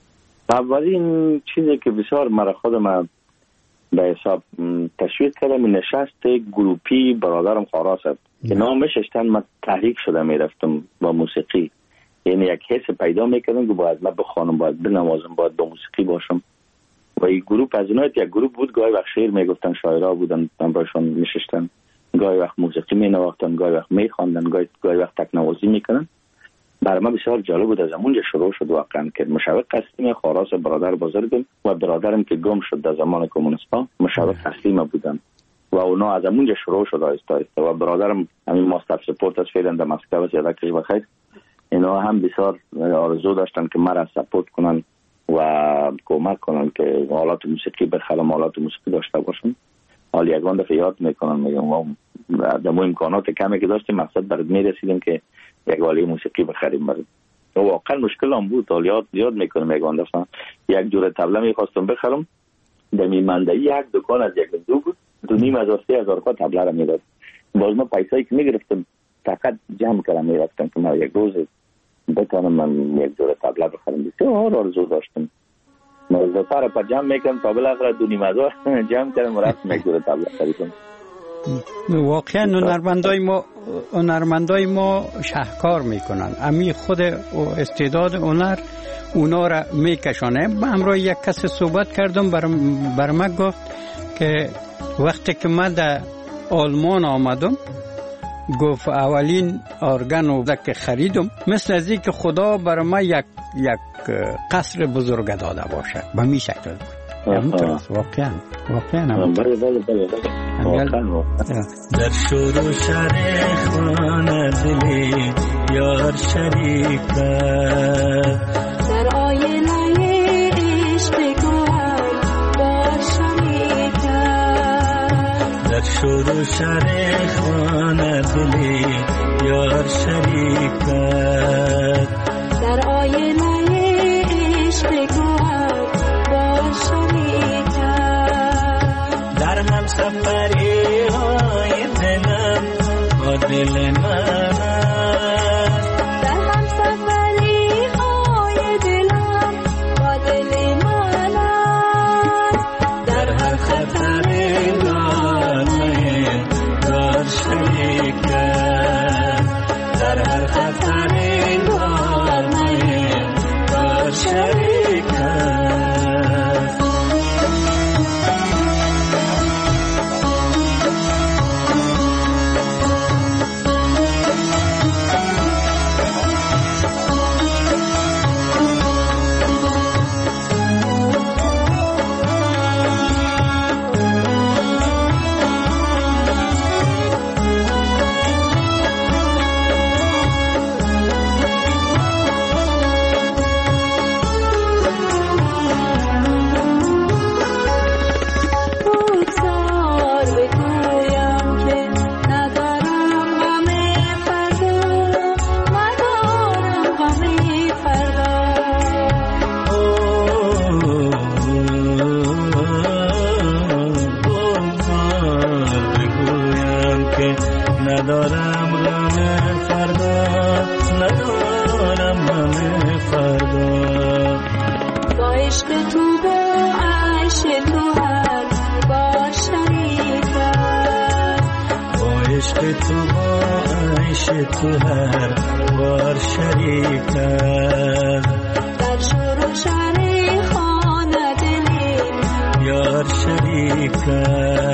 Speaker 4: اولین چیزی که بسیار مرا خودم به حساب تشویق کردم نشست گروپی برادرم خاراس است که نامش اشتن من تحریک شده میرفتم با موسیقی، یعنی یک حس پیدا میکردم که باید من بخوانم باید بنوازم باید با موسیقی باشم و این گروپ از اونها یک گروپ بود گاهی وقت شعر میگفتن شاعرها بودن من باشون میشستن گاهی وقت موسیقی مینواختن گاهی وقت میخواندن گاهی گاهی وقت تکنوازی میکنن. برای من بسیار جالب بود از اونجا شروع شد واقعا که مشوق قسیم خاراس برادر بزرگم و برادرم که گم شد در زمان کمونیست‌ها مشوق قسیم بودن و اونا از اونجا شروع شد آهسته آهسته و برادرم همین ماستر سپورت از فعلا در مسکو است یادکش بخیر اینا هم بسیار آرزو داشتن که مرا سپورت کنن و کمک کنن که آلات موسیقی بخرم آلات موسیقی داشته باشم. حالا یگان دفعه یاد میکنن میگم ما در مو امکانات کمی که داشتیم مقصد برات میرسیدیم که یک آله موسیقی بخریم برات و واقعا مشکل هم بود. حالا یاد یاد میکنم یگان دفعه یک جور طبله میخواستم بخرم در میمندهی یک دکان از یک دو بود دو نیم هزار سه هزار خواهد طبله را میداد باز ما پیسایی که میگرفتم فقط جمع کردم میرفتم که ما یک روز بتانم من یک جور طبله بخرم بسیار آرزو داشتم موضوعا را پر جمع میکنم تا بالاخره دو نیم هزار جمع کردم و رفتم یک جور طبله خریدم.
Speaker 3: واقعا هنرمندای ما هنرمندای ما شهکار میکنن امی خود استعداد هنر اونا را میکشانه. با همراه یک کس صحبت کردم بر, بر من گفت که وقتی که من در آلمان آمدم گفت اولین ارگن رو که خریدم مثل از این که خدا بر من یک یک قصر بزرگ داده باشه به می شکل بود. واقعا واقعا
Speaker 4: بله بله بله واقعا
Speaker 5: در شروع شر خانه دلی یار شریک در آینه عشق گوهر بار شریک در شروع شر خانه دلی یار شریک در آینه عشق گوهر بار شریک در هم سفری های دلم با دل من در هم سفری های دلم با دل من در هر خطر دارم دار شریک در هر خطر دارم دار شریک ندارم غم فردا ندارم غم فردا با عشق تو با عشق تو هر بار شریک با عشق تو با عشق تو هر بار شریک در شروع شر خانه دلی یار شریک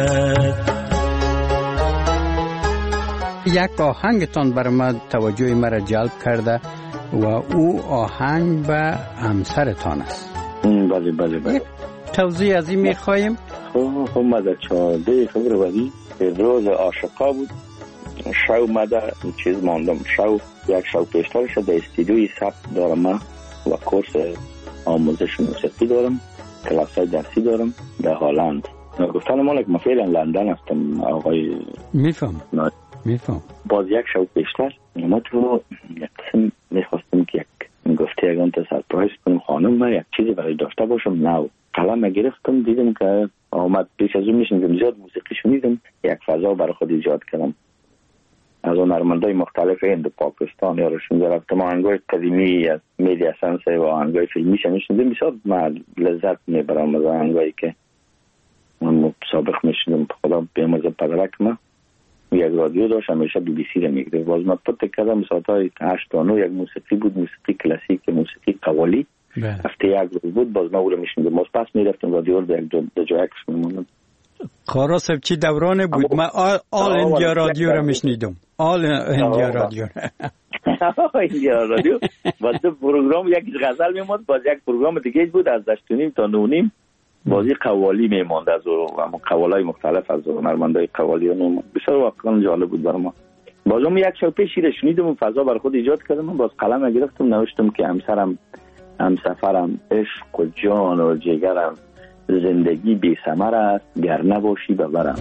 Speaker 3: یک آهنگتان بر من توجه مرا جلب کرده و او آهنگ به همسرتان است.
Speaker 4: بله بله بله.
Speaker 3: توضیح از این میخواییم؟
Speaker 4: خب خب ما در چهارده فبروری روز عاشقا بود شو مده چیز ماندم. شو یک شو پیشترش در استودیوی ثبت دارم من و کورس آموزش موسیقی دارم، کلاس های درسی دارم در هلند. گفتن مالک ما فعلا لندن هستم آقای.
Speaker 3: میفهم میفهم.
Speaker 4: باز یک شو پیشتر ما تو یک قسم میخواستم که یک گفته اگه تا سرپرایز کنم خانم من یک چیزی برای داشته باشم. نو قلم گرفتم دیدم که آمد پیش از اون میشنیدم زیاد موسیقی شنیدم، یک فضا برای خود ایجاد کردم. از اون نرمندای مختلف هند و پاکستان یا روشون رفتم آهنگای قدیمی از میدی اسنس و آهنگای فیلمی شنیدم. بسیار من لذت میبرم از آهنگایی که من سابق میشنیدم. خدا بیامرزه پدرک من یک رادیو داشت همیشه بی بی سی رو میگرفت. باز من پت کردم ساعتهای هشت تا نه یک موسیقی بود، موسیقی کلاسیک، موسیقی قوالی. هفته یک روز بود باز من او رو میشنیدم. باز پس میرفتم رادیو رو یک دو جا اکش میموندم.
Speaker 3: خارا صاحب چی دورانه بود؟ من آل, آل اندیا رادیو رو میشنیدم. آل اندیا رادیو
Speaker 4: اندیا رادیو باز دو پروگرام یک غزل میموند، باز یک پروگرام دیگه بود از دشت و نیم تا نو نیم بازی قوالی میموند از قوالای مختلف از هنرمندای قوالی میموند. بسیار واقعا جالب بود برام. بازم یک شب پیش رو شنیدم و فضا برای خود ایجاد کردم. باز قلم گرفتم نوشتم که همسرم همسفرم عشق و جان و جگرم، زندگی بی ثمر است گر نباشی ببرم.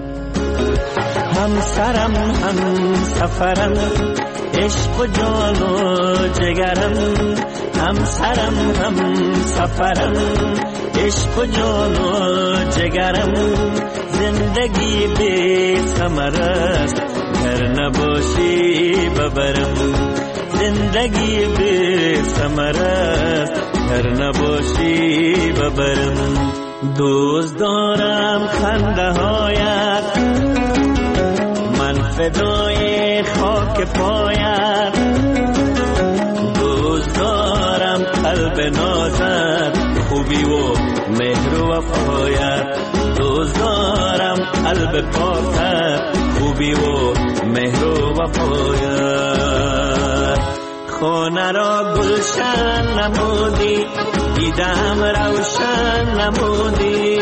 Speaker 7: همسرم همسفرم عشق و جان و جگرم، همسرم همسفرم عشق و جان و جگرم، زندگی بی ثمر است گر نباشی ببرم، زندگی بی ثمر است گر نباشی ببرم. دوست دارم خنده هایت، من فدای خاک پایت، دوست دارم قلب نازت، خوبی و مهر و وفایت، دوست دارم قلب پاکت، خوبی و مهر و وفایت. خانه را گلشن نمودی، دیدم روشن نمودی،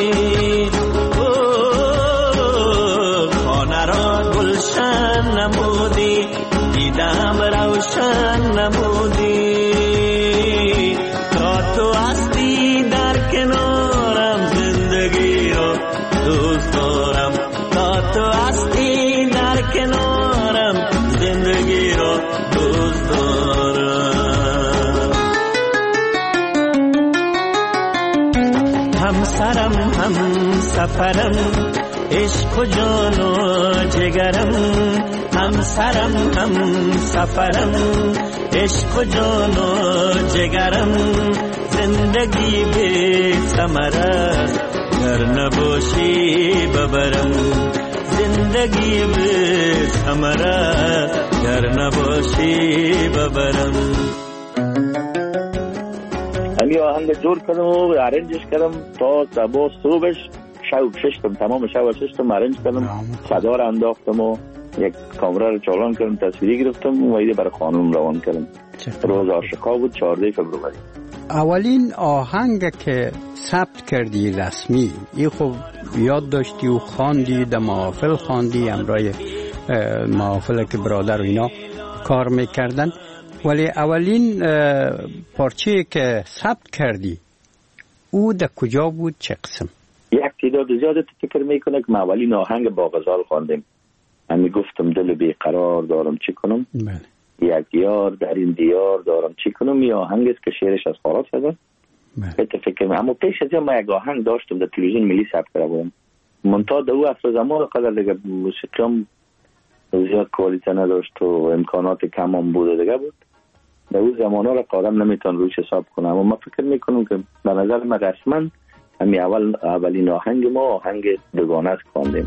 Speaker 7: خانه را گلشن نمودی، دیدم روشن نمودی. تا تو هستی در کنارم، زندگی را دوست دارم. تا تو هستی در کنارم، زندگی را دوست دارم. همسرم همسفرم عشق و جان و جگرم، همسرم همسفرم عشق و جان و جگرم، زندگی بی ثمر است گر نباشی ببرم، زندگی بی ثمر است گر نباشی ببرم.
Speaker 4: همی آهنگ جور کردم و ارنجش کردم تا صبح صبحش شب ششتم، تمام شب ششتم ارنج کردم، صدا رو انداختم و یک کامera رو چالان کردم، تصویری گرفتم و ایده برای خانم روان کردم. روز عاشقا بود چهارده فبروری.
Speaker 3: اولین آهنگ که ثبت کردی رسمی ای خب یاد داشتی و خواندی، در محافل خواندی، همراه محافل که برادر و اینا کار میکردن، ولی اولین پارچه که ثبت کردی او در کجا بود، چه قسم؟
Speaker 4: یک تعداد زیاده فکر میکنه که ما اولین آهنگ با غزال خواندیم. من گفتم دل بیقرار دارم چی کنم،
Speaker 3: بله.
Speaker 4: یک دیار در این دیار دارم چی کنم، یه آهنگ است که شعرش از فاراد شده. بله. فکر میکنم اما پیش از این ما یک آهنگ داشتم در تلویزیون ملی ثبت کرده بودم، منتها در او اصل زمان قدر دیگه موسیقی هم زیاد کوالیته نداشت و امکانات کم هم بود دیگه بود. در او زمان ها را قادم نمیتون روش حساب کنم، اما من فکر میکنم که به نظر من رسما همی اول اولین آهنگ ما آهنگ دوگانه است خواندیم.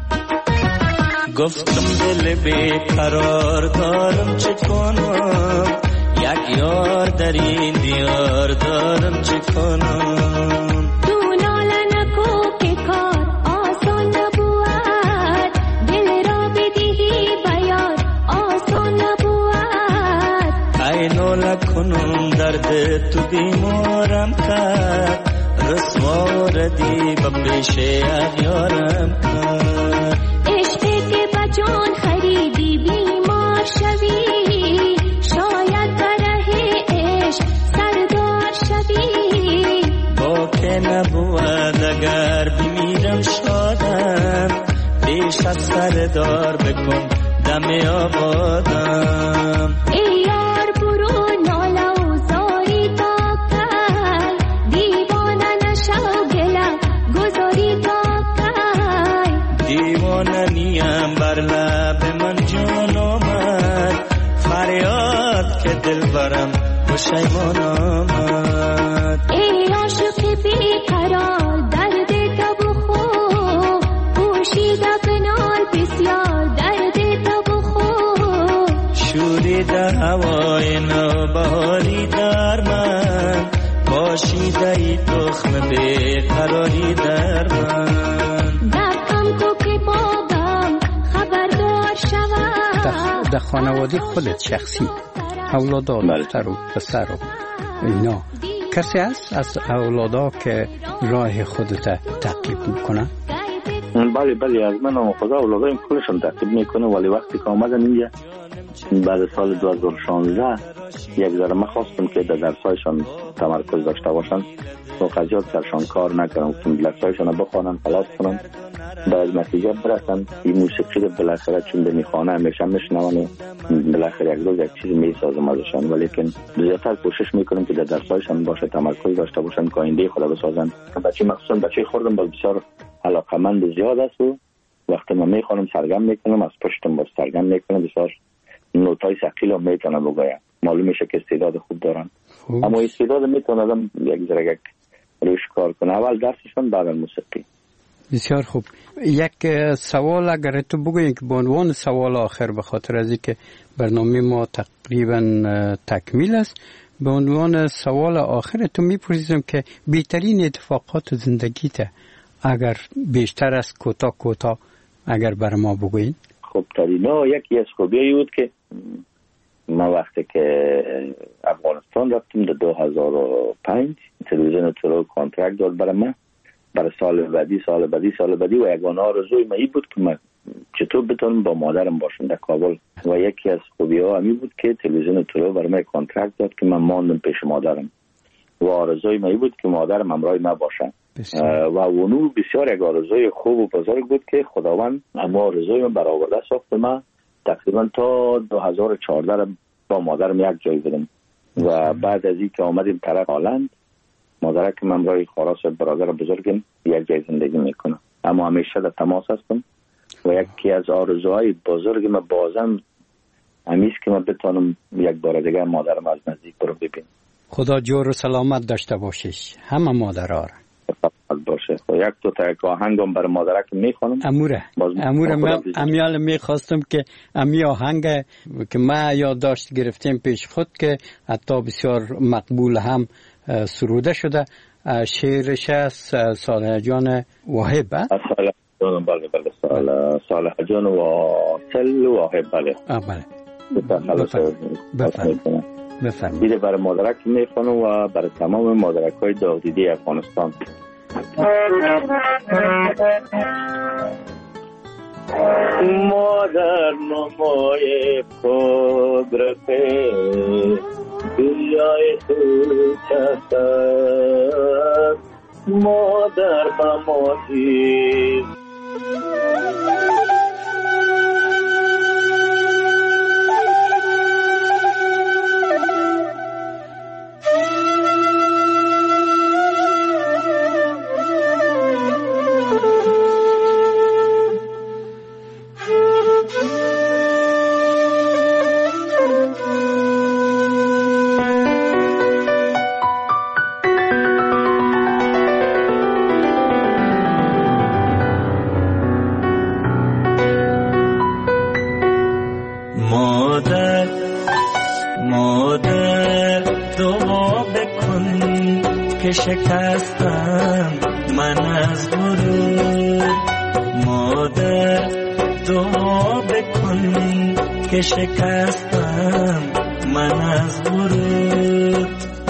Speaker 7: گفتم دل بیقرار دارم چه کنم، یک یار در این دیار دارم چه کنم.
Speaker 6: تو ناله نکو که کار آسان نبود، دل را بدهی بیار آسان نبود.
Speaker 7: ای ناله کنم درد تو بیمارم کرد، رسوا ردی با پیش اغیارم کرد.
Speaker 6: عشقی که بچان خریدی بیمار
Speaker 7: پیش از سر دار بکن دم آبادم.
Speaker 6: ای یار برو ناله و زاری تا کی، دیوانه نشو گله گذاری تا کی.
Speaker 7: دیوانه نیم بر لب من جان آمد، فریاد که دل برم پشیمان آمد.
Speaker 6: ای عاشق بیقرار درد تو بخو، پوشیده بنال بسیار درد تو بخو.
Speaker 7: شوریده هوای نوبهاری در من، باشیده ای تخم بیقراری در من.
Speaker 6: دکم تو که بابم خبردار شود.
Speaker 3: در خانواده خودت شخصی اولادا دختر و پسر و اینا کسی هست از اولادا که راه خودت تعقیب میکنه؟
Speaker 4: بله بله از من و خدا اولادایم کلشون تعقیب میکنه، ولی وقتی که آمدن اینجا بعد سال دو هزار و شانزده یک ذره من خواستم که در درسایشان تمرکز داشته باشن و قضیات سرشان کار نکنم که درسایشان بخوانن خلاص کنن بعد نتیجه برسن. این موسیقی رو بالاخره چون به میخوانه همیشه میشنون و بالاخره یک روز یک چیزی میسازم ازشان، ولی که زیادتر کوشش میکنم که در درسایشان باشه تمرکز داشته باشن که آینده خدا بسازن. بچه مخصوصا بچه خوردم باز بسیار علاقمند زیاد است و وقتی من میخوانم سرگرم میکنم از پشتم باز سرگرم میکنم، بسیار نوتای ثقیل هم میتونم بگویم. معلوم میشه که استعداد خوب دارن خوب. اما استعداد میتونه آدم یک ذره یک روش کار کنه، اول درسشون بعد موسیقی.
Speaker 3: بسیار خوب. یک سوال اگر تو بگویی که به عنوان سوال آخر به خاطر از اینکه برنامه ما تقریبا تکمیل است، به عنوان سوال آخر تو میپرسیدم که بهترین اتفاقات زندگیت اگر بیشتر از کوتاه کوتاه اگر بر ما بگویین.
Speaker 4: خب ترینا یکی از خوبیایی بود که ما وقتی که افغانستان رفتیم در دو هزار و پنج تلویزیون تورو کانترکت داد برای من برای سال بعدی سال بعدی سال بعدی و یگانه آرزوی من این بود که من چطور بتونم با مادرم باشم در کابل و یکی از خوبی ها همین بود که تلویزیون تورو برای من کانترکت داد که من ماندم پیش مادرم و آرزوی من این بود که مادرم همراه من باشه و اونو بسیار یک آرزوی خوب و بزرگ بود که خداوند اما آرزوی من برآورده ساخت. من تقریبا تا دو هزار و چهارده با مادرم یک جای بودم و بعد از این که آمدیم طرف هالند مادرک من همراه خاراس برادر بزرگم یک جای زندگی میکنه، اما همیشه در تماس هستم و یکی از آرزوهای بزرگ من بازم همیست که من بتونم یک بار دیگه مادرم از نزدیک برو ببینم.
Speaker 3: خدا جور و سلامت داشته باشیش همه مادرها را
Speaker 4: باشه. خب یک دو تا یک آهنگم برای مادرک میخوانم.
Speaker 3: اموره اموره من امیال میخواستم که امی آهنگ که ما یادداشت گرفتیم پیش خود که حتی بسیار مقبول هم سروده شده، شعرش از صالح جان واحب.
Speaker 4: صالح جان بله بله صالح صالح جان واصل واحب بله
Speaker 3: بله
Speaker 4: بفرمایید
Speaker 3: بفرمایید.
Speaker 4: دیده برای مادرک میخوانم و برای تمام مادرک های داغدیده افغانستان. مادر نمای قدرت دنیای تو چست مادر بمازی
Speaker 7: شکستم من از غرور، مادر دعا بکن که شکستم من از غرور.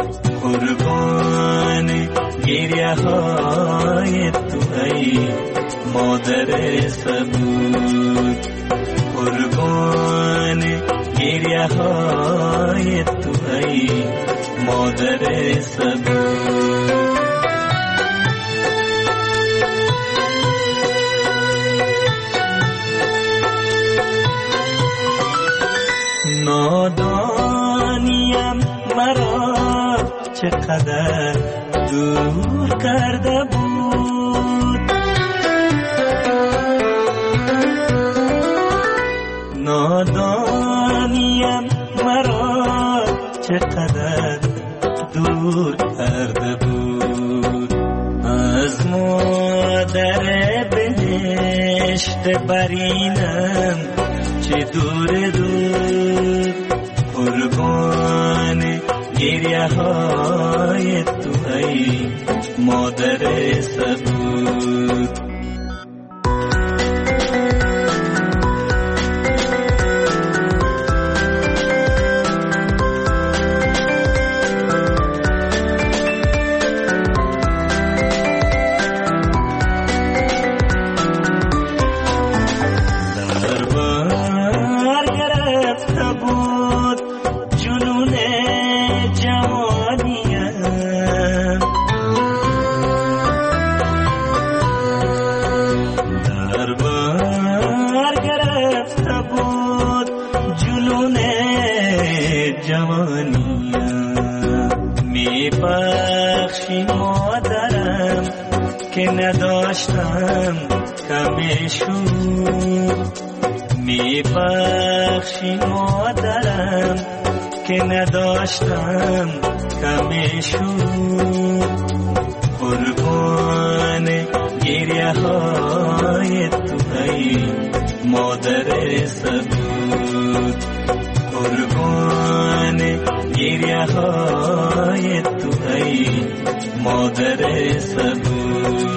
Speaker 7: قربان گریه های تو ای مادر صبور، قربان گریه های تو ای مادر صبور. چقدر دور کرده بود. نادانیم مرا چقدر دور کرده بود. از مادر بهشت برینم چه دور دور، قربان گریه های تو ای مادر صبور. که نداشتم کمشون، می بخشی مادرم که نداشتم کمشون. قربان گریه های تو ای مادر صبور، قربان گریه های تو ای مادر صبور.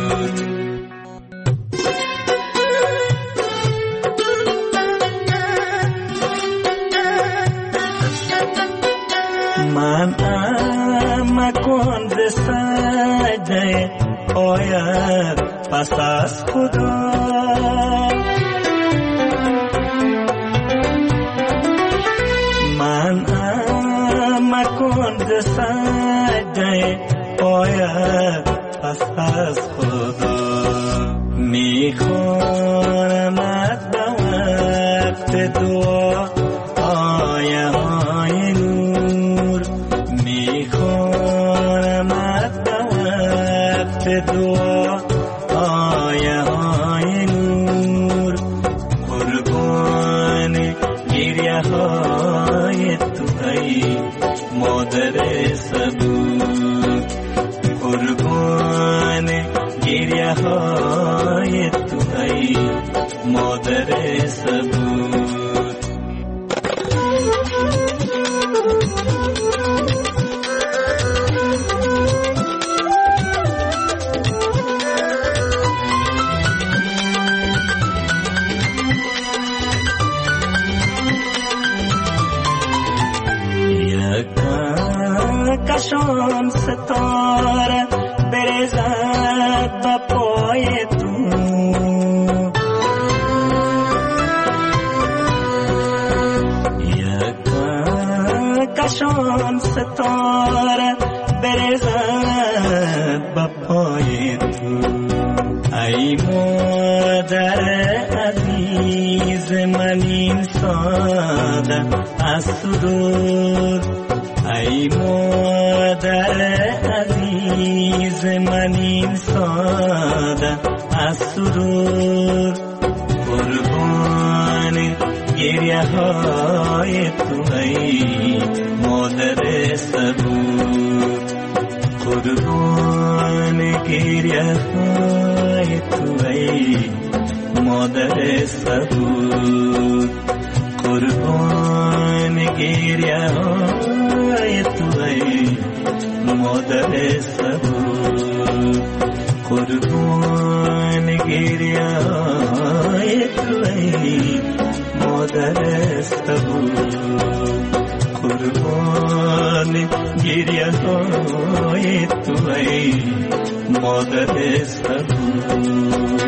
Speaker 7: من ام کن ز سجده آید پس از خدا، من ام کن ز سجده آید پس از خدا. میخوانمت به وقت دعا آیه های نور، میخوانمت به وقت دعا آیه های نور. قربان گریه های تو ای مادر صبور، قربان گریه های تو ای مادر صبور. کشان ستاره برزد با پای تو، یکا کشان ستاره برزد با پای تو. ای مادر عزیز من این ساده از تو دور، ای مادر عزیز من این ساده از سرور. قربان گریه های تو ای مادر صبور، قربان گریه های تو ای مادر صبور، قربان گریه های تو ای مادر صبور، قربان گریه های تو ای مادر صبور، قربان گریه های تو ای مادر صبور.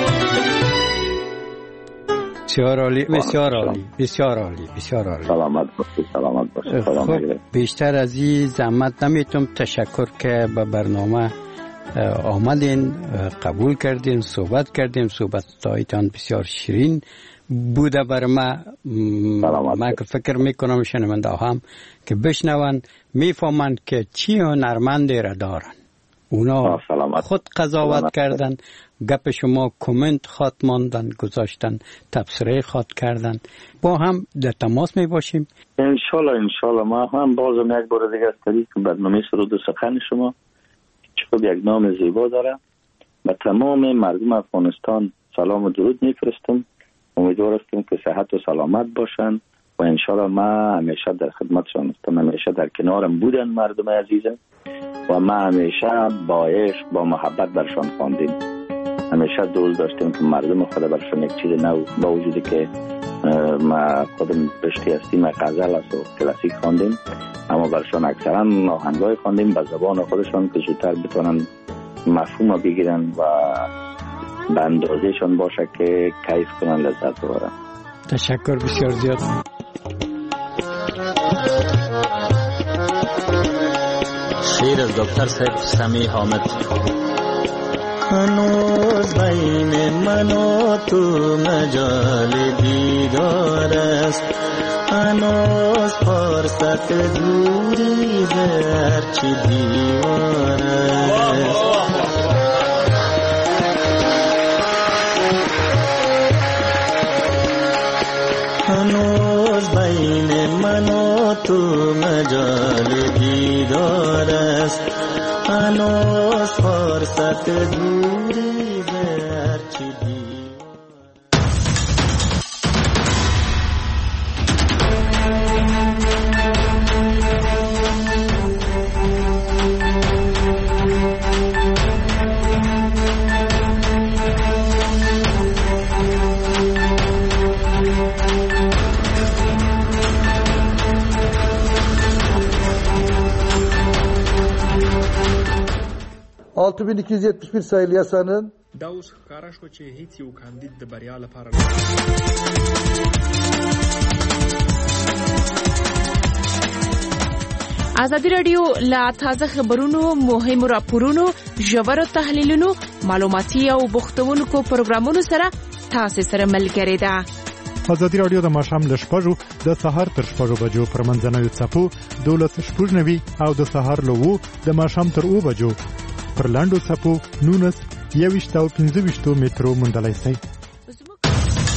Speaker 3: بسیار عالی، بسیار عالی، بسیار عالی، بسیار عالی.
Speaker 4: سلامت باشید، سلامت باشید.
Speaker 3: خب بیشتر از این زحمت نمیتونم تشکر که به برنامه آمدین، قبول کردین، صحبت کردیم. صحبت‌هایتان بسیار شیرین بوده بر ما. من که فکر میکنم شنونده هم که بشنون میفهمند که چی هنرمندی را دارن. اونا خود قضاوت کردن، گپ شما کامنت خواد ماندن، گذاشتن، تبصره خواد کردن. با هم در تماس می باشیم
Speaker 4: انشالله. انشالله ما هم بازم یک بار دیگه از طریق برنامه سرود و سخن شما چون یک نام زیبا داره و تمام مردم افغانستان سلام و درود میفرستم. امیدوار هستم که صحت و سلامت باشن و انشالله ما همیشه در خدمتشان هستم. همیشه در کنارم بودن مردم عزیزم و ما همیشه با عشق با محبت برشان خواندیم. همیشه دوست داشتیم که مردم خود برشان یک چیز نو، با وجودی که ما خودم بشتی هستیم غزل است و کلاسیک خواندیم، اما برشان اکثرا آهنگای خواندیم به زبان خودشان که زودتر بتونن مفهوم بگیرن و به اندازهشان باشه که کیف کنن، لذت ببرن.
Speaker 3: تشکر بسیار زیاد.
Speaker 7: شعر از دکتر صاحب سمی حامد. هنوز بین من و تو مجال دیدار است، هنوز فرصت دوری هرچی دیوار است. هنوز بین من و تو مجال دیدار است، هنوز فرصت دوری هرچی دیوار.
Speaker 8: altı bin iki yüz yetmiş bir sayılı yasanın
Speaker 9: دا اوس ښکاره شو چې هیڅ یو کاندید د بریا لپاره
Speaker 10: ازادي رادیو لا تازه خبرونو، مهمو راپورونو، ژورو تحلیلونو، معلوماتي او بوختونکو پروګرامونو سره تاسو سره ملګری ده.
Speaker 11: ازادي رادیو د ماښام له شپږو د سهار تر شپږو بجو پر منځنوي څپو دولس شپږ نوي او د سهار له اوو د ماښام تر اوو بجو پر لاندو څپو نونس یویشت او پنځه ویشتو مترو موندلی شئ.